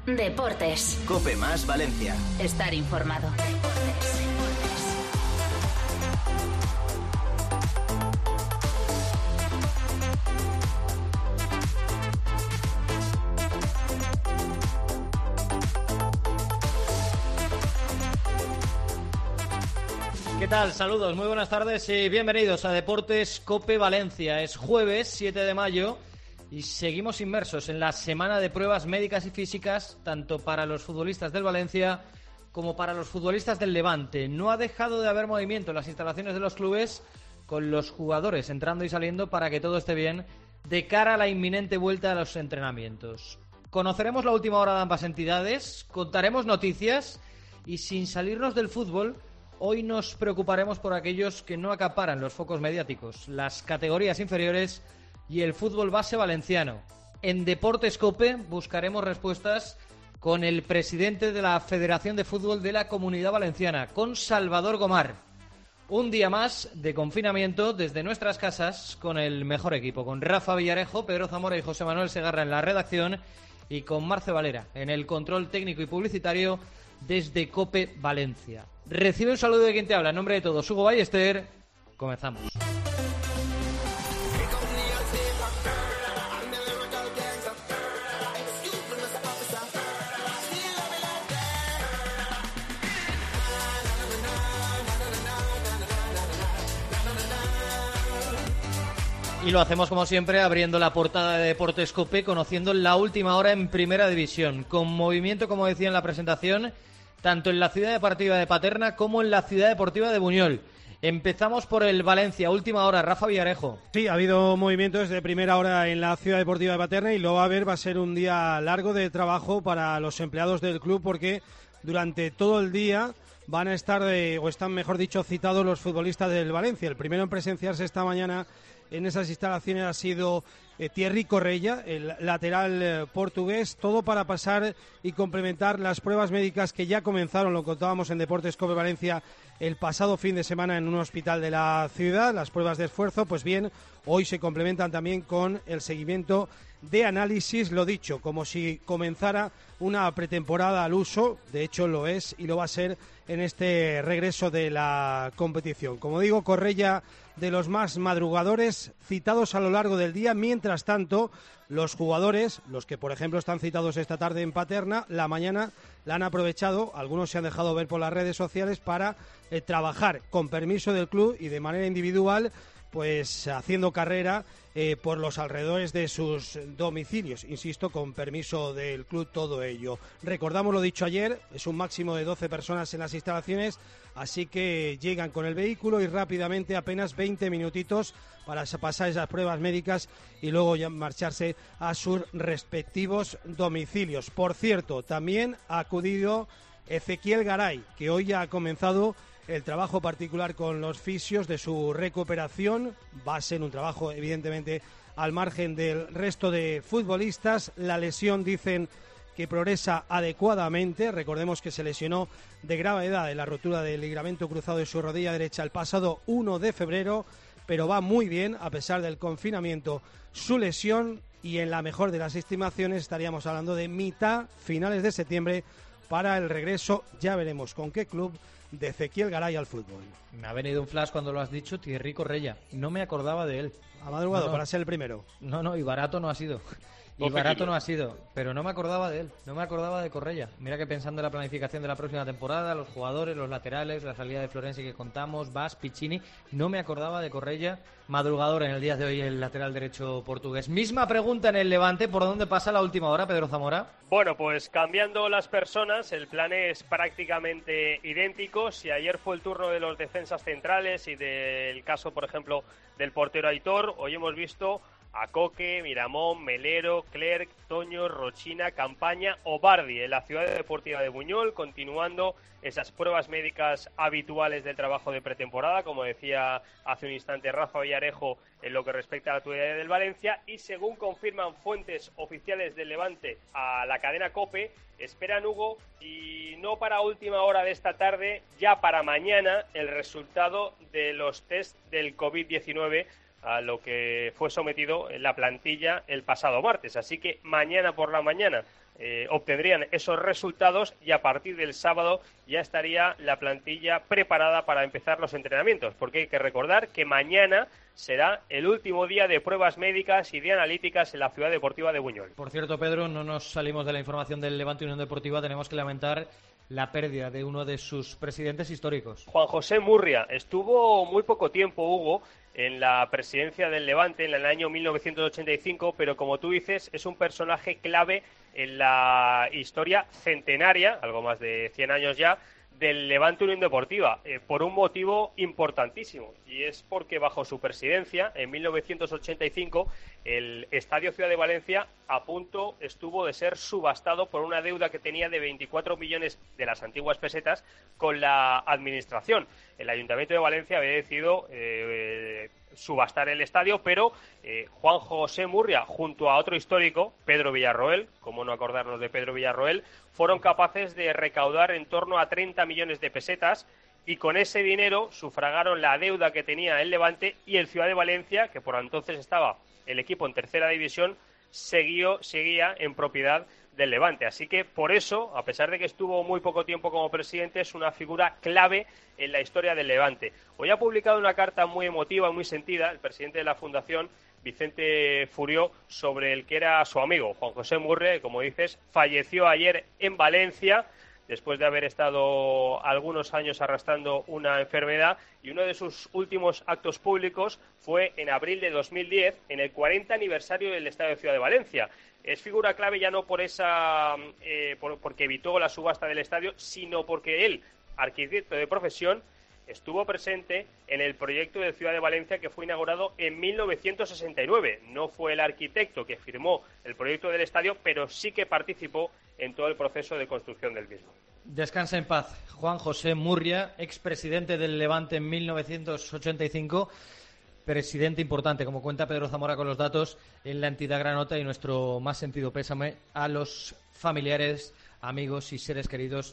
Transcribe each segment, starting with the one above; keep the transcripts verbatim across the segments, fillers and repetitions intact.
Deportes. COPE más Valencia. Estar informado. ¿Qué tal? Saludos, muy buenas tardes y bienvenidos a Deportes COPE Valencia. Es jueves siete de mayo y seguimos inmersos en la semana de pruebas médicas y físicas, tanto para los futbolistas del Valencia como para los futbolistas del Levante. No ha dejado de haber movimiento en las instalaciones de los clubes, con los jugadores entrando y saliendo para que todo esté bien de cara a la inminente vuelta a los entrenamientos. Conoceremos la última hora de ambas entidades, contaremos noticias y, sin salirnos del fútbol, hoy nos preocuparemos por aquellos que no acaparan los focos mediáticos, las categorías inferiores y el fútbol base valenciano. En Deportes COPE buscaremos respuestas con el presidente de la Federación de Fútbol de la Comunidad Valenciana, con Salvador Gomar. Un día más de confinamiento desde nuestras casas con el mejor equipo, con Rafa Villarejo, Pedro Zamora y José Manuel Segarra en la redacción y con Marce Valera en el control técnico y publicitario desde COPE Valencia. Recibe un saludo de quien te habla, en nombre de todos, Hugo Ballester. Comenzamos. Y lo hacemos como siempre abriendo la portada de Deportes COPE, conociendo la última hora en Primera División, con movimiento, como decía en la presentación, tanto en la ciudad deportiva de Paterna como en la ciudad deportiva de Buñol. Empezamos por el Valencia, última hora, Rafa Villarejo. Sí, ha habido movimientos de primera hora en la ciudad deportiva de Paterna y lo va a haber, va a ser un día largo de trabajo para los empleados del club, porque durante todo el día van a estar, de, o están mejor dicho, citados los futbolistas del Valencia. El primero en presenciarse esta mañana en esas instalaciones ha sido eh, Thierry Correia, el lateral eh, portugués, todo para pasar y complementar las pruebas médicas que ya comenzaron, lo contábamos en Deportes COPE Valencia el pasado fin de semana en un hospital de la ciudad, las pruebas de esfuerzo. Pues bien, hoy se complementan también con el seguimiento de análisis, lo dicho, como si comenzara una pretemporada al uso, de hecho lo es y lo va a ser en este regreso de la competición. Como digo, Correia de los más madrugadores, citados a lo largo del día. Mientras tanto, los jugadores, los que por ejemplo están citados esta tarde en Paterna, la mañana la han aprovechado, algunos se han dejado ver por las redes sociales para eh, trabajar con permiso del club y de manera individual, pues haciendo carrera eh, por los alrededores de sus domicilios, insisto, con permiso del club, todo ello. Recordamos lo dicho ayer, es un máximo de doce personas en las instalaciones, así que llegan con el vehículo y rápidamente, apenas veinte minutitos para pasar esas pruebas médicas y luego ya marcharse a sus respectivos domicilios. Por cierto, también ha acudido Ezequiel Garay, que hoy ya ha comenzado el trabajo particular con los fisios de su recuperación. Va a ser un trabajo evidentemente al margen del resto de futbolistas. La lesión, dicen, que progresa adecuadamente. Recordemos que se lesionó de gravedad en la rotura del ligamento cruzado de su rodilla derecha el pasado uno de febrero, pero va muy bien a pesar del confinamiento su lesión, y en la mejor de las estimaciones estaríamos hablando de mitad, finales de septiembre, para el regreso, ya veremos con qué club, de Ezequiel Garay al fútbol. Me ha venido un flash cuando lo has dicho, Thierry Correia. No me acordaba de él. Ha madrugado no, no. para ser el primero. No, no, y barato no ha sido. Y barato no ha sido, pero no me acordaba de él, no me acordaba de Correia. Mira que pensando en la planificación de la próxima temporada, los jugadores, los laterales, la salida de Florenzi que contamos, Bas, Piccini, no me acordaba de Correia, madrugador en el día de hoy el lateral derecho portugués. Misma pregunta en el Levante, ¿por dónde pasa la última hora, Pedro Zamora? Bueno, pues cambiando las personas, el plan es prácticamente idéntico. Si ayer fue el turno de los defensas centrales y del caso, por ejemplo, del portero Aitor, hoy hemos visto a Coque, Miramón, Melero, Clerc, Toño, Rochina, Campaña o Bardi en la ciudad deportiva de Buñol, continuando esas pruebas médicas habituales del trabajo de pretemporada, como decía hace un instante Rafa Villarejo, en lo que respecta a la actualidad del Valencia. Y según confirman fuentes oficiales del Levante a la cadena COPE, esperan, Hugo, y no para última hora de esta tarde, ya para mañana, el resultado de los test del covid diecinueve a lo que fue sometido en la plantilla el pasado martes. Así que mañana por la mañana eh, obtendrían esos resultados y a partir del sábado ya estaría la plantilla preparada para empezar los entrenamientos, porque hay que recordar que mañana será el último día de pruebas médicas y de analíticas en la Ciudad Deportiva de Buñol. Por cierto, Pedro, no nos salimos de la información del Levante Unión Deportiva, tenemos que lamentar la pérdida de uno de sus presidentes históricos. Juan José Murria estuvo muy poco tiempo, Hugo, en la presidencia del Levante en el año mil novecientos ochenta y cinco, pero como tú dices, es un personaje clave en la historia centenaria, algo más de cien años ya, del Levante Unión Deportiva, eh, por un motivo importantísimo, y es porque bajo su presidencia, en mil novecientos ochenta y cinco, el Estadio Ciudad de Valencia a punto estuvo de ser subastado por una deuda que tenía de veinticuatro millones de las antiguas pesetas con la administración. El Ayuntamiento de Valencia había decidido eh, subastar el estadio, pero eh, Juan José Murria, junto a otro histórico, Pedro Villarroel, como no acordarnos de Pedro Villarroel, fueron capaces de recaudar en torno a treinta millones de pesetas y con ese dinero sufragaron la deuda que tenía el Levante y el Ciudad de Valencia, que por entonces estaba el equipo en tercera división, siguió, seguía en propiedad del Levante. Así que por eso, a pesar de que estuvo muy poco tiempo como presidente, es una figura clave en la historia del Levante. Hoy ha publicado una carta muy emotiva, muy sentida, el presidente de la Fundación, Vicente Furió, sobre el que era su amigo, Juan José Murria, que, como dices, falleció ayer en Valencia después de haber estado algunos años arrastrando una enfermedad, y uno de sus últimos actos públicos fue en abril de dos mil diez, en el cuarenta aniversario del Estadio Ciudad de Valencia. Es figura clave ya no por esa eh, por, porque evitó la subasta del estadio, sino porque él, arquitecto de profesión, estuvo presente en el proyecto de Ciudad de Valencia que fue inaugurado en mil novecientos sesenta y nueve. No fue el arquitecto que firmó el proyecto del estadio, pero sí que participó en todo el proceso de construcción del mismo. Descansa en paz Juan José Murria, expresidente del Levante en mil novecientos ochenta y cinco, presidente importante, como cuenta Pedro Zamora con los datos, en la entidad granota, y nuestro más sentido pésame a los familiares, amigos y seres queridos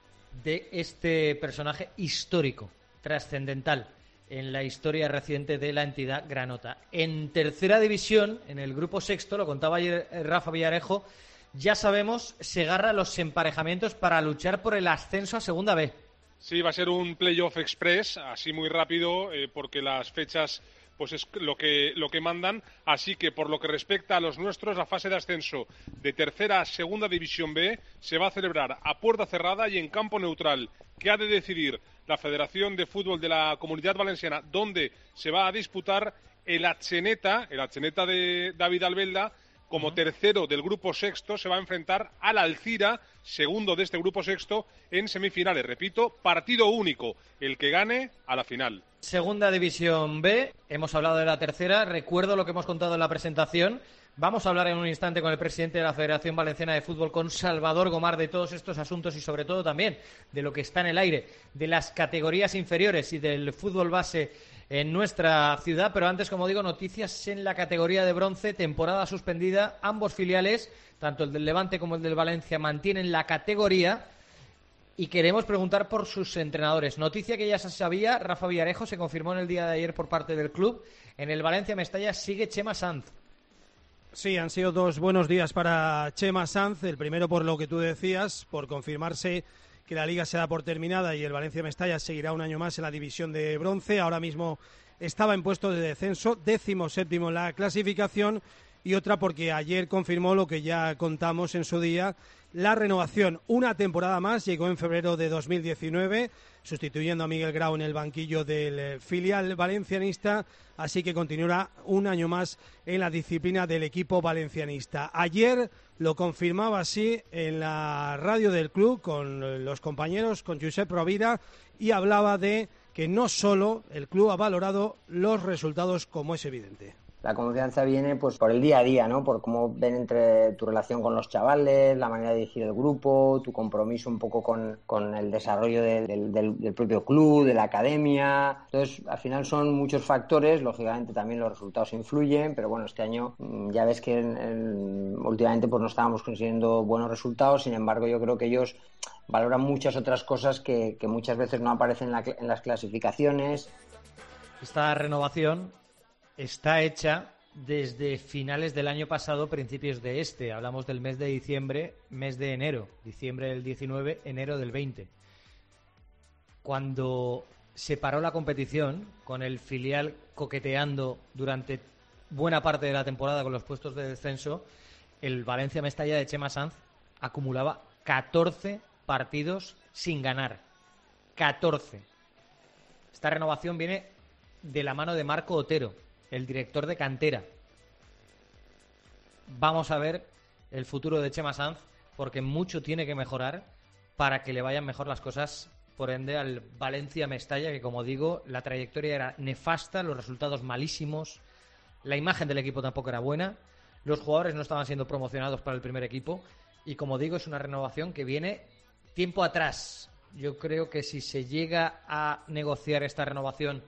de este personaje histórico, trascendental en la historia reciente de la entidad granota. En tercera división, en el grupo sexto, lo contaba ayer Rafa Villarejo, ya sabemos, se agarra los emparejamientos para luchar por el ascenso a segunda B. Sí, va a ser un playoff express, así muy rápido, eh, porque las fechas pues es lo que, lo que mandan. Así que, por lo que respecta a los nuestros, la fase de ascenso de tercera a segunda división B se va a celebrar a puerta cerrada y en campo neutral, que ha de decidir la Federación de Fútbol de la Comunidad Valenciana, donde se va a disputar el Atzeneta, el Atzeneta de David Albelda, como tercero del grupo sexto, se va a enfrentar al Alcira, segundo de este grupo sexto, en semifinales. Repito, partido único, el que gane a la final. Segunda División B, hemos hablado de la tercera, recuerdo lo que hemos contado en la presentación. Vamos a hablar en un instante con el presidente de la Federación Valenciana de Fútbol, con Salvador Gomar, de todos estos asuntos y sobre todo también de lo que está en el aire, de las categorías inferiores y del fútbol base en nuestra ciudad. Pero antes, como digo, noticias en la categoría de bronce, temporada suspendida. Ambos filiales, tanto el del Levante como el del Valencia, mantienen la categoría y queremos preguntar por sus entrenadores. Noticia que ya se sabía, Rafa Villarejo, se confirmó en el día de ayer por parte del club. En el Valencia Mestalla sigue Chema Sanz. Sí, han sido dos buenos días para Chema Sanz. El primero, por lo que tú decías, por confirmarse que la Liga se da por terminada y el Valencia Mestalla seguirá un año más en la división de bronce. Ahora mismo estaba en puesto de descenso, décimo séptimo en la clasificación, y otra porque ayer confirmó lo que ya contamos en su día, la renovación. Una temporada más, llegó en febrero de dos mil diecinueve, sustituyendo a Miguel Grau en el banquillo del filial valencianista, así que continuará un año más en la disciplina del equipo valencianista. Ayer lo confirmaba así en la radio del club con los compañeros, con Josep Rovira, y hablaba de que no solo el club ha valorado los resultados, como es evidente. La confianza viene pues por el día a día, ¿no? Por cómo ven entre tu relación con los chavales, la manera de dirigir el grupo, tu compromiso un poco con, con el desarrollo de, del, del, del propio club, de la academia. Entonces, al final son muchos factores, lógicamente también los resultados influyen, pero bueno, este año ya ves que en, en, últimamente pues no estábamos consiguiendo buenos resultados. Sin embargo, yo creo que ellos valoran muchas otras cosas que, que muchas veces no aparecen en, la, en las clasificaciones. Esta renovación está hecha desde finales del año pasado, principios de este. Hablamos del mes de diciembre, mes de enero. Diciembre del diecinueve, enero del veinte. Cuando se paró la competición, con el filial coqueteando durante buena parte de la temporada con los puestos de descenso, el Valencia Mestalla de Chema Sanz acumulaba catorce partidos sin ganar. catorce. Esta renovación viene de la mano de Marco Otero, el director de cantera. Vamos a ver el futuro de Chema Sanz, porque mucho tiene que mejorar para que le vayan mejor las cosas, por ende, al Valencia Mestalla, que como digo, la trayectoria era nefasta, los resultados malísimos, la imagen del equipo tampoco era buena, los jugadores no estaban siendo promocionados para el primer equipo, y como digo, es una renovación que viene tiempo atrás. Yo creo que si se llega a negociar esta renovación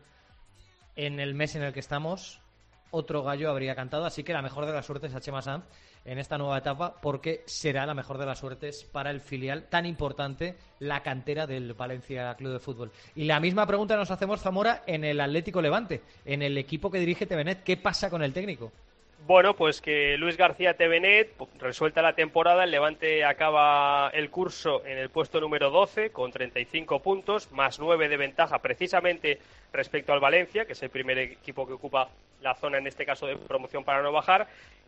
en el mes en el que estamos, otro gallo habría cantado, así que la mejor de las suertes a Chema Sanz en esta nueva etapa, porque será la mejor de las suertes para el filial tan importante, la cantera del Valencia Club de Fútbol. Y la misma pregunta nos hacemos, Zamora, en el Atlético Levante, en el equipo que dirige Tevenet. ¿Qué pasa con el técnico? Bueno, pues que Luis García Tevenet, resuelta la temporada, el Levante acaba el curso en el puesto número doce con treinta y cinco puntos, más nueve de ventaja precisamente respecto al Valencia, que es el primer equipo que ocupa la zona, en este caso de promoción para no bajar,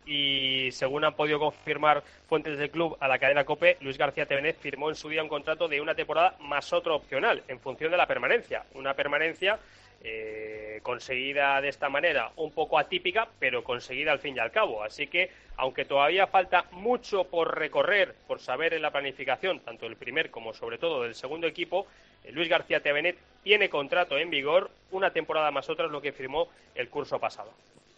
y según han podido confirmar fuentes del club a la cadena COPE, Luis García Tevenet firmó en su día un contrato de una temporada más otro opcional, en función de la permanencia, una permanencia Eh, conseguida de esta manera, un poco atípica, pero conseguida al fin y al cabo. Así que, aunque todavía falta mucho por recorrer, por saber en la planificación, tanto del primer como sobre todo del segundo equipo, eh, Luis García Tevenet tiene contrato en vigor, una temporada más otra es lo que firmó el curso pasado.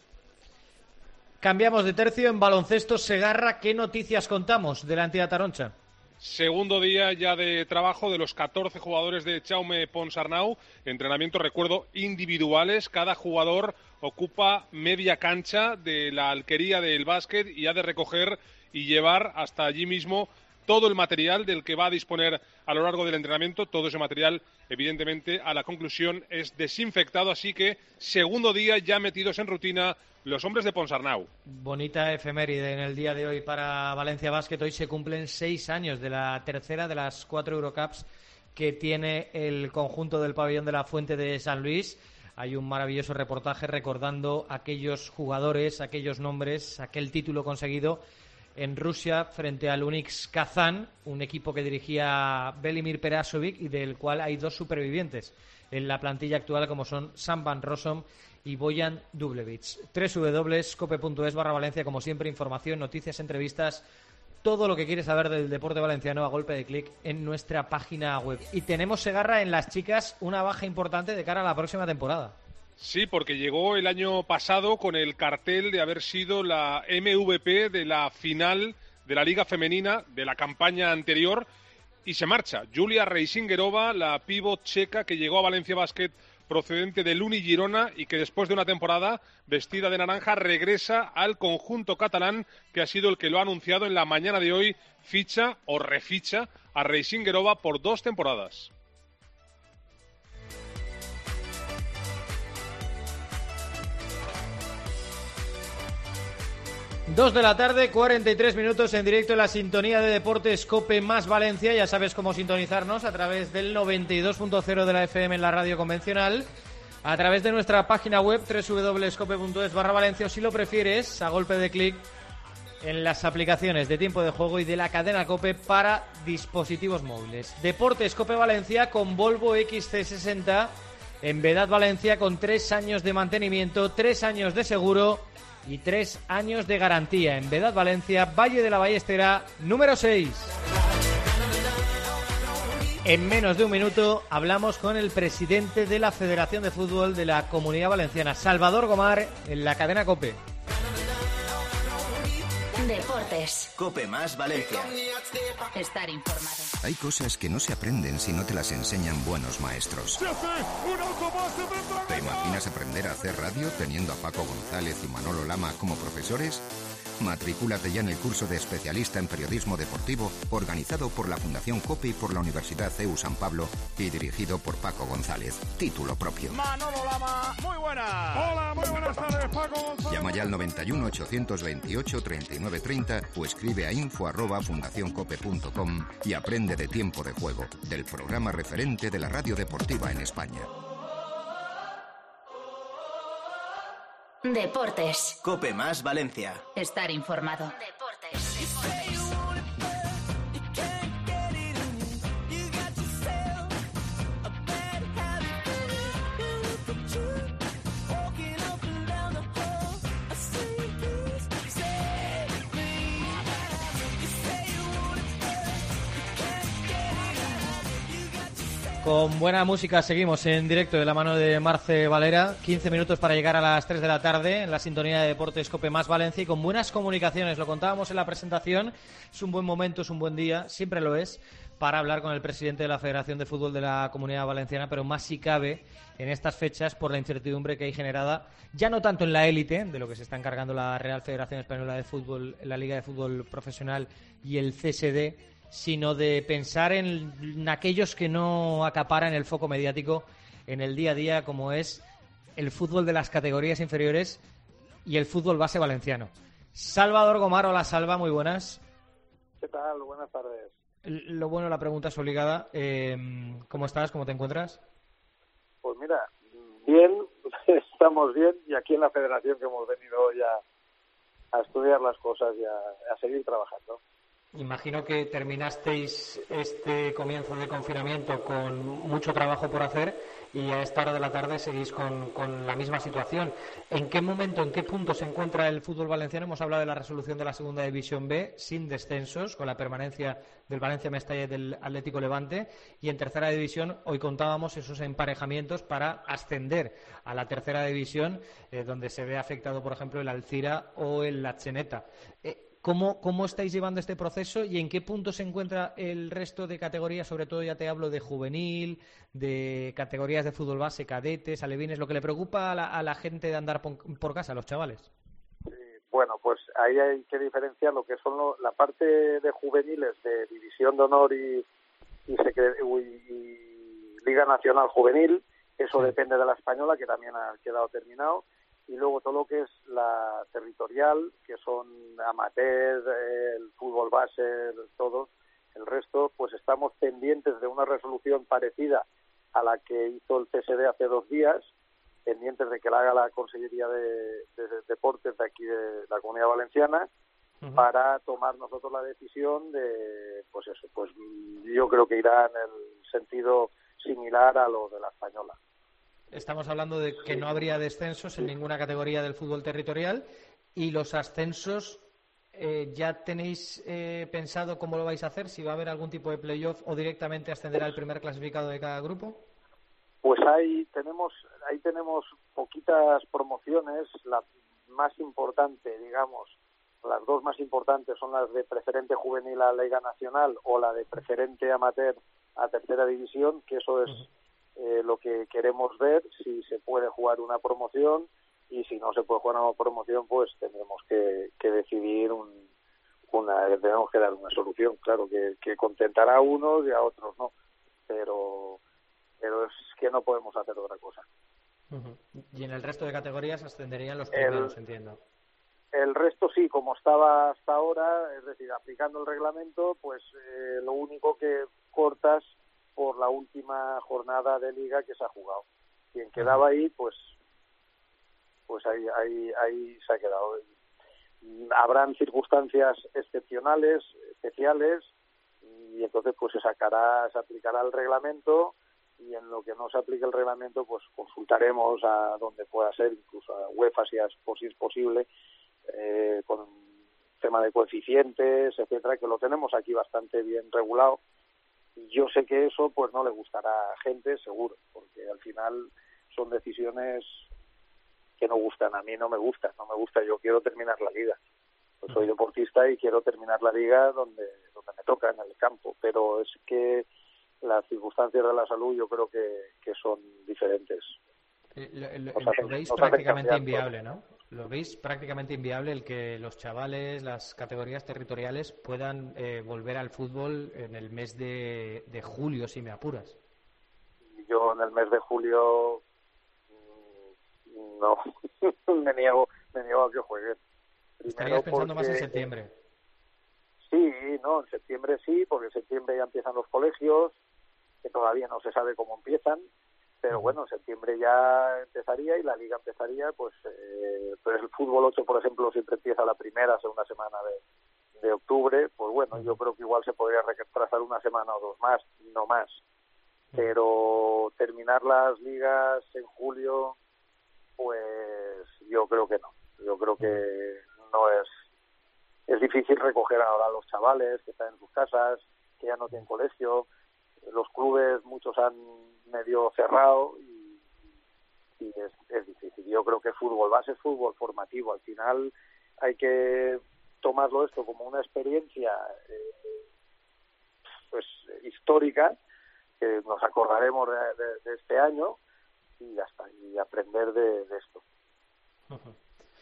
Cambiamos de tercio. En baloncesto Segarra, ¿qué noticias contamos de la entidad taroncha? Segundo día ya de trabajo de los catorce jugadores de Jaume Ponsarnau. Entrenamientos, recuerdo, individuales. Cada jugador ocupa media cancha de la alquería del básquet y ha de recoger y llevar hasta allí mismo todo el material del que va a disponer a lo largo del entrenamiento. Todo ese material, evidentemente, a la conclusión es desinfectado. Así que, segundo día ya metidos en rutina los hombres de Ponsarnau. Bonita efeméride en el día de hoy para Valencia Basket. Hoy se cumplen seis años de la tercera de las cuatro Eurocups que tiene el conjunto del pabellón de la Fuente de San Luis. Hay un maravilloso reportaje recordando aquellos jugadores, aquellos nombres, aquel título conseguido en Rusia frente al Unix Kazán, un equipo que dirigía Velimir Perasovic y del cual hay dos supervivientes en la plantilla actual, como son Sam Van Rossum y Bojan Dublevich. doble u doble u doble u punto cope punto es barra Valencia, como siempre, información, noticias, entrevistas, todo lo que quieres saber del deporte valenciano a golpe de clic en nuestra página web. Y tenemos, Segarra, en las chicas una baja importante de cara a la próxima temporada. Sí, porque llegó el año pasado con el cartel de haber sido la M V P de la final de la Liga Femenina de la campaña anterior y se marcha. Julia Reisingerova, la pívot checa que llegó a Valencia Basket procedente del Uni Girona y que después de una temporada vestida de naranja regresa al conjunto catalán, que ha sido el que lo ha anunciado en la mañana de hoy. Ficha o reficha a Reisingerova por dos temporadas. Dos de la tarde, cuarenta y tres minutos en directo en la sintonía de Deportes COPE más Valencia. Ya sabes cómo sintonizarnos a través del noventa y dos punto cero de la F M en la radio convencional, a través de nuestra página web doble u doble u doble u punto cope punto es barra Valencia, o si lo prefieres, a golpe de clic en las aplicaciones de tiempo de juego y de la cadena COPE para dispositivos móviles. Deportes COPE Valencia con Volvo X C sesenta en Vedad Valencia, con tres años de mantenimiento, tres años de seguro y tres años de garantía. En Vedad Valencia, Valle de la Ballestera, número seis. En menos de un minuto hablamos con el presidente de la Federación de Fútbol de la Comunidad Valenciana, Salvador Gomar, en la cadena COPE. Deportes. COPE más Valencia. Estar informado. Hay cosas que no se aprenden si no te las enseñan buenos maestros. ¿Te imaginas aprender a hacer radio teniendo a Paco González y Manolo Lama como profesores? Matricúlate ya en el curso de especialista en periodismo deportivo organizado por la Fundación COPE y por la Universidad C E U San Pablo y dirigido por Paco González. Título propio. Manolo Lama, muy buenas. Hola, muy buenas tardes, Paco González. Llama ya al noventa y uno, ochocientos veintiocho, treinta y nueve treinta o escribe a info arroba fundacioncope punto com y aprende de Tiempo de Juego, del programa referente de la radio deportiva en España. Deportes. Cope más Valencia. Estar informado. Deportes. Deportes. Con buena música seguimos en directo de la mano de Marce Valera. quince minutos para llegar a las tres de la tarde en la sintonía de Deportes Cope más Valencia y con buenas comunicaciones. Lo contábamos en la presentación. Es un buen momento, es un buen día, siempre lo es, para hablar con el presidente de la Federación de Fútbol de la Comunidad Valenciana, pero más si cabe en estas fechas por la incertidumbre que hay generada, ya no tanto en la élite, de lo que se está encargando la Real Federación Española de Fútbol, la Liga de Fútbol Profesional y el C S D, sino de pensar en, en aquellos que no acaparan el foco mediático en el día a día, como es el fútbol de las categorías inferiores y el fútbol base valenciano. Salvador Gomar, hola Salva, muy buenas. ¿Qué tal? Buenas tardes. Lo bueno, la pregunta es obligada. Eh, ¿Cómo estás? ¿Cómo te encuentras? Pues mira, bien, estamos bien, y aquí en la federación que hemos venido hoy a, a estudiar las cosas y a, a seguir trabajando. Imagino que terminasteis este comienzo de confinamiento con mucho trabajo por hacer y a esta hora de la tarde seguís con, con la misma situación. ¿En qué momento, en qué punto se encuentra el fútbol valenciano? Hemos hablado de la resolución de la Segunda División B, sin descensos, con la permanencia del Valencia Mestalla y del Atlético Levante. Y en Tercera División, hoy contábamos esos emparejamientos para ascender a la Tercera División, eh, donde se ve afectado, por ejemplo, el Alcira o el La Cheneta. Eh, ¿Cómo, ¿Cómo estáis llevando este proceso y en qué punto se encuentra el resto de categorías? Sobre todo ya te hablo de juvenil, de categorías de fútbol base, cadetes, alevines, lo que le preocupa a la, a la gente de andar por, por casa, a los chavales. Sí, bueno, pues ahí hay que diferenciar lo que son lo, la parte de juveniles de División de Honor y, y, secre, y, y Liga Nacional Juvenil. Eso sí. Depende de la española, que también ha quedado terminado. Y luego todo lo que es la territorial, que son amateur, el fútbol base, todo, el resto, pues estamos pendientes de una resolución parecida a la que hizo el C S D hace dos días, pendientes de que la haga la Consellería de, de, de Deportes de aquí de la Comunidad Valenciana, uh-huh. para tomar nosotros la decisión de, pues eso, pues yo creo que irá en el sentido similar a lo de la española. Estamos hablando de que no habría descensos en ninguna categoría del fútbol territorial y los ascensos, eh, ¿ya tenéis eh, pensado cómo lo vais a hacer? ¿Si va a haber algún tipo de playoff o directamente ascenderá el primer clasificado de cada grupo? Pues ahí tenemos, ahí tenemos poquitas promociones. La más importante, digamos, las dos más importantes son las de preferente juvenil a Liga Nacional o la de preferente amateur a Tercera División, que eso es... Uh-huh. Eh, lo que queremos ver, si se puede jugar una promoción, y si no se puede jugar una promoción, pues tendremos que, que decidir un, una, tenemos que dar una solución, claro, que, que contentará a unos y a otros no, pero pero es que no podemos hacer otra cosa. Uh-huh. Y en el resto de categorías ascenderían los primeros, el, entiendo. El resto sí, como estaba hasta ahora, es decir, aplicando el reglamento, pues eh, lo único que cortas por la última jornada de liga que se ha jugado. Quien quedaba ahí, pues pues ahí ahí ahí se ha quedado. Habrán circunstancias excepcionales, especiales, y entonces pues se sacará, se aplicará el reglamento, y en lo que no se aplique el reglamento, pues consultaremos a donde pueda ser, incluso a UEFA si es, si es posible, eh, con tema de coeficientes, etcétera, que lo tenemos aquí bastante bien regulado. Yo sé que eso pues no le gustará a gente, seguro, porque al final son decisiones que no gustan. A mí no me gustan, no me gusta. Yo quiero terminar la liga. Pues soy deportista y quiero terminar la liga donde donde me toca, en el campo. Pero es que las circunstancias de la salud yo creo que, que son diferentes. Lo, lo, lo veis prácticamente inviable, ¿no? ¿Lo veis prácticamente inviable el que los chavales, las categorías territoriales puedan eh, volver al fútbol en el mes de, de julio, si me apuras? Yo en el mes de julio no, me niego, me niego a que jueguen. Primero Estarías pensando porque, más en septiembre. Sí, no, en septiembre sí, porque en septiembre ya empiezan los colegios, que todavía no se sabe cómo empiezan, pero bueno, en septiembre ya empezaría y la liga empezaría, pues, eh, pues el fútbol ocho, por ejemplo, siempre empieza la primera, segunda semana de, de octubre, pues bueno, yo creo que igual se podría retrasar una semana o dos más, no más, pero terminar las ligas en julio, pues yo creo que no, yo creo que no es, es difícil recoger ahora a los chavales que están en sus casas, que ya no tienen colegio, los clubes muchos han medio cerrado y, y es, es difícil. Yo creo que fútbol base es fútbol formativo. Al final hay que tomarlo esto como una experiencia eh, pues histórica, que nos acordaremos de, de, de este año y ya está, y aprender de, de esto. Uh-huh.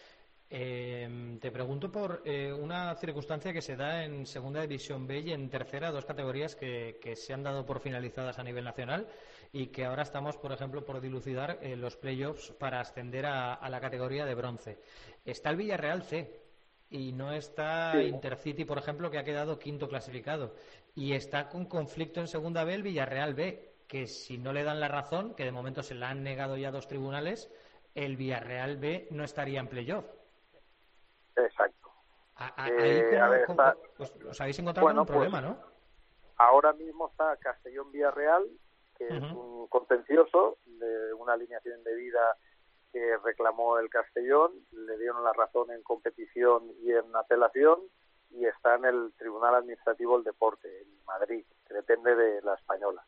Eh, te pregunto por eh, una circunstancia que se da en Segunda División B y en Tercera, dos categorías que, que se han dado por finalizadas a nivel nacional y que ahora estamos, por ejemplo, por dilucidar eh, los playoffs para ascender a, a la categoría de bronce. Está el Villarreal C y no está sí. Intercity, por ejemplo, que ha quedado quinto clasificado. Y está con conflicto en Segunda B el Villarreal B, que si no le dan la razón, que de momento se la han negado ya dos tribunales, el Villarreal B no estaría en playoff. Exacto. A, a, ahí eh, como, a ver, como, está... os, os habéis encontrado bueno, con un problema, pues, ¿no? Ahora mismo está Castellón-Villarreal, que uh-huh. es un contencioso de una alineación indebida que reclamó el Castellón, le dieron la razón en competición y en apelación, y está en el Tribunal Administrativo del Deporte, en Madrid, que depende de la Española.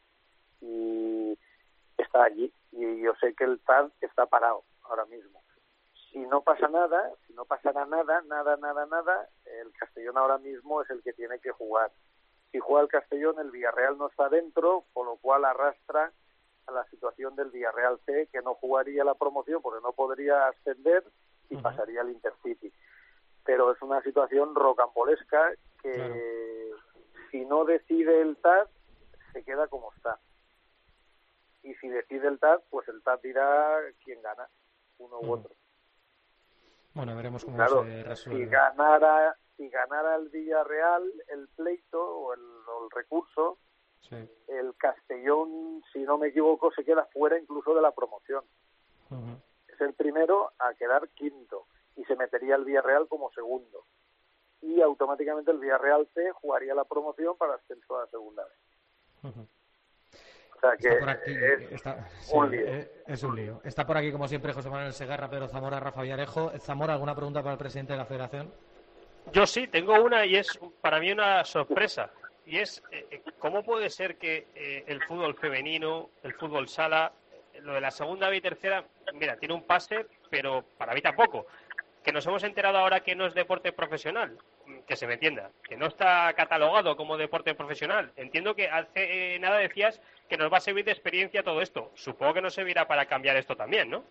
Y está allí, y yo sé que el T A D está parado ahora mismo. Si no pasa nada, si no pasara nada, nada, nada, nada, el Castellón ahora mismo es el que tiene que jugar. Si juega el Castellón, el Villarreal no está dentro, con lo cual arrastra a la situación del Villarreal C, que no jugaría la promoción porque no podría ascender y uh-huh. pasaría al Intercity. Pero es una situación rocambolesca que claro. si no decide el T A D, se queda como está. Y si decide el T A D, pues el T A D dirá quién gana, uno u uh-huh. otro. Bueno, veremos cómo claro, se resuelve. Si ganara, si ganara el Villarreal el pleito o el, o el recurso, sí. el Castellón, si no me equivoco, se queda fuera incluso de la promoción. Uh-huh. Es el primero a quedar quinto y se metería el Villarreal como segundo. Y automáticamente el Villarreal C jugaría la promoción para ascenso a la segunda vez. Uh-huh. O sea que está por aquí, es está, sí, un lío. Es un lío. Está por aquí, como siempre, José Manuel Segarra, Pedro Zamora, Rafa Villarejo. Zamora, ¿alguna pregunta para el presidente de la Federación? Yo sí, tengo una y es para mí una sorpresa. Y es, eh, ¿cómo puede ser que eh, el fútbol femenino, el fútbol sala, lo de la segunda B y tercera, mira, tiene un pase, pero para mí tampoco? Que nos hemos enterado ahora que no es deporte profesional, que se me entienda, que no está catalogado como deporte profesional. Entiendo que hace eh, nada decías que nos va a servir de experiencia todo esto. Supongo que nos servirá para cambiar esto también, ¿no?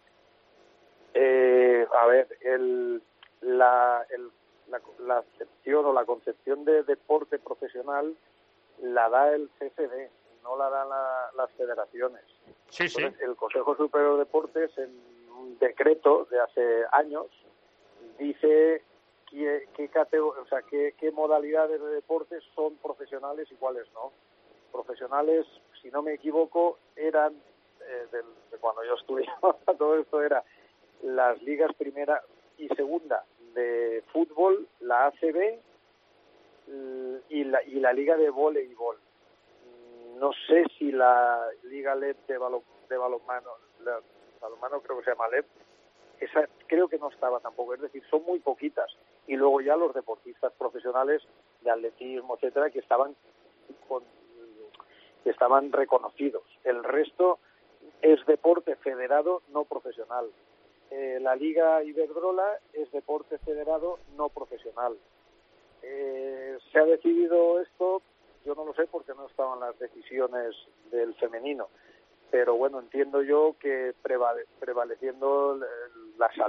Eh, a ver, el, la, el, la, la acepción o la concepción de deporte profesional la da el C F D, no la dan la, las federaciones. Sí, Entonces, sí. El Consejo Superior de Deportes, en un decreto de hace años, dice qué, qué, categor- o sea, qué, qué modalidades de deportes son profesionales y cuáles no. Profesionales, si no me equivoco, eran, eh, del, de cuando yo estudiaba todo esto, era las ligas primera y segunda de fútbol, la A C B y la, y la liga de voleibol. No sé si la liga L E P de, balon, de balonmano, la, balonmano creo que se llama L E P, esa creo que no estaba tampoco, es decir, son muy poquitas. Y luego ya los deportistas profesionales de atletismo, etcétera, que estaban con, que estaban reconocidos. El resto es deporte federado no profesional. Eh, la Liga Iberdrola es deporte federado no profesional. Eh, se ha decidido esto, yo no lo sé porque no estaban las decisiones del femenino, pero bueno, entiendo yo que prevale, prevaleciendo la salud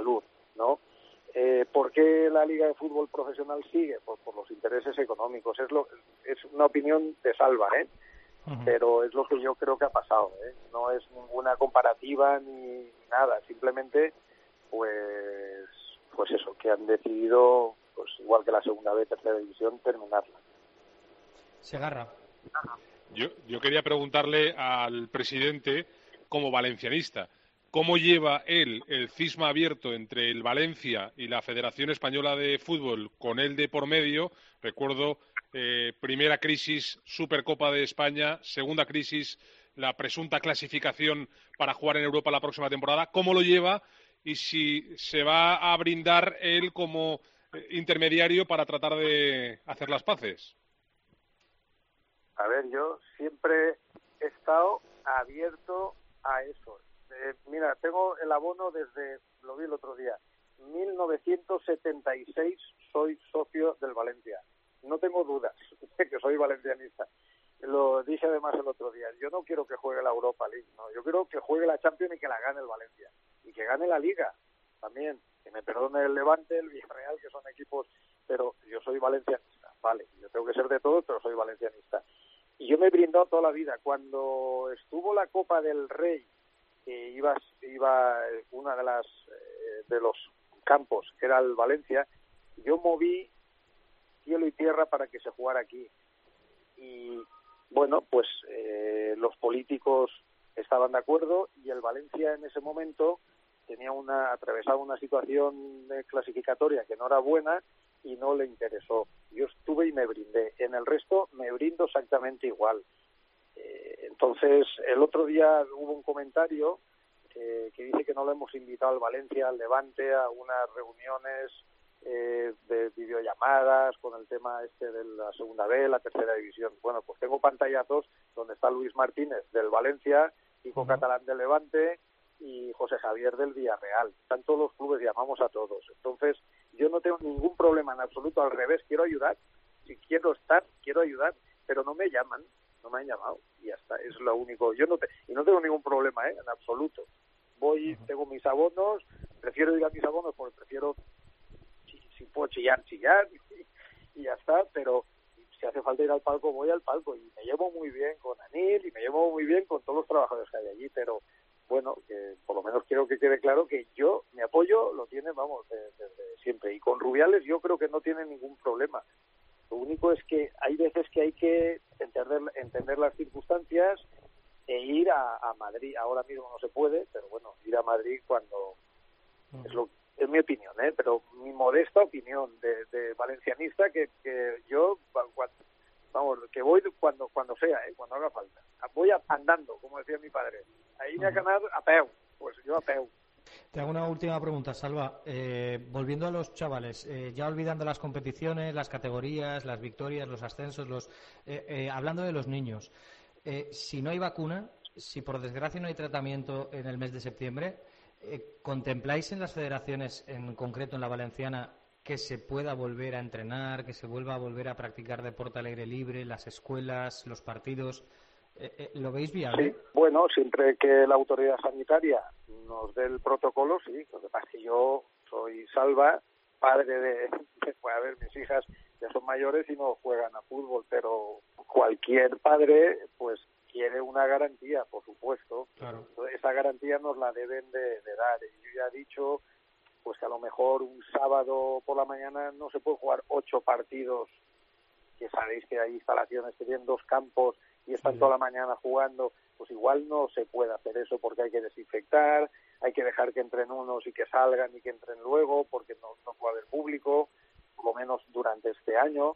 ¿no? Eh, ¿Por qué la Liga de Fútbol Profesional sigue? Pues por los intereses económicos. Es lo es una opinión de Salva, ¿eh? Uh-huh. Pero es lo que yo creo que ha pasado, ¿eh? No es ninguna comparativa ni nada. Simplemente, pues, pues eso, que han decidido, pues igual que la segunda B, tercera división, terminarla. Segarra. Yo, yo quería preguntarle al presidente, como valencianista, ¿cómo lleva él el cisma abierto entre el Valencia y la Federación Española de Fútbol con él de por medio? Recuerdo, eh, primera crisis, Supercopa de España, segunda crisis, la presunta clasificación para jugar en Europa la próxima temporada. ¿Cómo lo lleva y si se va a brindar él como eh, intermediario para tratar de hacer las paces? A ver, yo siempre he estado abierto a eso. Eh, mira, tengo el abono desde, lo vi el otro día, mil novecientos setenta y seis soy socio del Valencia. No tengo dudas de que soy valencianista. Lo dije además el otro día, yo no quiero que juegue la Europa League, no, yo quiero que juegue la Champions y que la gane el Valencia. Y que gane la Liga también. Que me perdone el Levante, el Villarreal, que son equipos, pero yo soy valencianista. Vale, yo tengo que ser de todos, pero soy valencianista. Y yo me he brindado toda la vida. Cuando estuvo la Copa del Rey, que iba, iba una de las eh, de los campos, que era el Valencia, yo moví cielo y tierra para que se jugara aquí. Y bueno, pues eh, los políticos estaban de acuerdo y el Valencia en ese momento tenía una atravesaba una situación de clasificatoria que no era buena y no le interesó. Yo estuve y me brindé. En el resto me brindo exactamente igual. Eh, entonces, el otro día hubo un comentario eh, que dice que no lo hemos invitado al Valencia, al Levante, a unas reuniones eh, de videollamadas con el tema este de la segunda B, la tercera división. Bueno, pues tengo pantallazos donde está Luis Martínez del Valencia, Kiko uh-huh. Catalán del Levante y José Javier del Villarreal. Están todos los clubes, llamamos a todos. Entonces, yo no tengo ningún problema en absoluto, al revés, quiero ayudar. Si quiero estar, quiero ayudar, pero no me llaman, no me han llamado y ya está, es lo único. Yo no te, y no tengo ningún problema, ¿eh? En absoluto. Voy, tengo mis abonos, prefiero ir a mis abonos porque prefiero, si, si puedo chillar, chillar y, y ya está, pero si hace falta ir al palco, voy al palco y me llevo muy bien con Anil y me llevo muy bien con todos los trabajadores que hay allí, pero bueno, que por lo menos quiero que quede claro que yo, mi apoyo lo tiene, vamos, desde de, de siempre. Y con Rubiales yo creo que no tiene ningún problema. Lo único es que hay veces que hay que entender, entender las circunstancias e ir a, a Madrid. Ahora mismo no se puede, pero bueno, ir a Madrid cuando... Uh-huh. Es, lo, es mi opinión, ¿eh? Pero mi modesta opinión de, de valencianista que, que yo... Cuando, vamos, que voy cuando cuando sea, ¿eh? Cuando haga falta. Voy a, andando, como decía mi padre. Ahí me a ganar a peu, pues yo a peu. Te hago una última pregunta, Salva. Eh, volviendo a los chavales, eh, ya olvidando las competiciones, las categorías, las victorias, los ascensos, los eh, eh, hablando de los niños, eh, si no hay vacuna, si por desgracia no hay tratamiento en el mes de septiembre, eh, ¿contempláis en las federaciones, en concreto en la valenciana, que se pueda volver a entrenar, que se vuelva a volver a practicar deporte al aire libre, las escuelas, los partidos? Eh, eh, ¿Lo veis viable? Sí, bueno, siempre que la autoridad sanitaria nos dé el protocolo, sí. Lo que pasa es que yo soy Salva, padre de, de pues, a ver, mis hijas ya son mayores y no juegan a fútbol, pero cualquier padre pues quiere una garantía, por supuesto. Claro. Entonces, esa garantía nos la deben de, de dar. Y yo ya he dicho pues que a lo mejor un sábado por la mañana no se puede jugar ocho partidos, que sabéis que hay instalaciones que tienen dos campos y están sí. toda la mañana jugando, pues igual no se puede hacer eso porque hay que desinfectar, hay que dejar que entren unos y que salgan y que entren luego porque no, no puede haber público, por lo menos durante este año.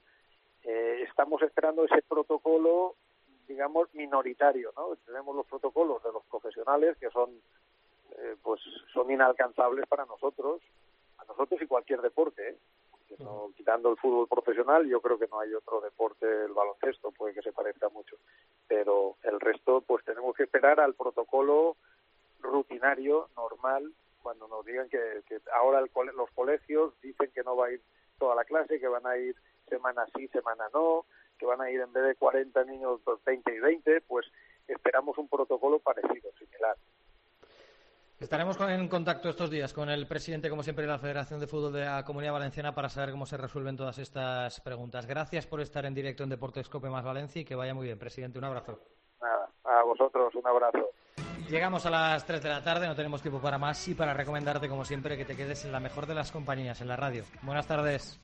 Eh, estamos esperando ese protocolo, digamos, minoritario, ¿no? Tenemos los protocolos de los profesionales que son eh, pues son inalcanzables para nosotros, a nosotros y cualquier deporte, ¿eh? Porque no, quitando el fútbol profesional, yo creo que no hay otro deporte, el baloncesto puede que se parezca mucho, pero el resto pues tenemos que esperar al protocolo rutinario, normal, cuando nos digan que, que ahora el cole, los colegios dicen que no va a ir toda la clase, que van a ir semana sí, semana no, que van a ir en vez de cuarenta niños, veinte y veinte, pues esperamos un protocolo parecido, similar. Estaremos en contacto estos días con el presidente, como siempre, de la Federación de Fútbol de la Comunidad Valenciana para saber cómo se resuelven todas estas preguntas. Gracias por estar en directo en Deportes COPE más Valencia y que vaya muy bien, presidente. Un abrazo. Nada, a vosotros un abrazo. Llegamos a las tres de la tarde, no tenemos tiempo para más y para recomendarte, como siempre, que te quedes en la mejor de las compañías, en la radio. Buenas tardes.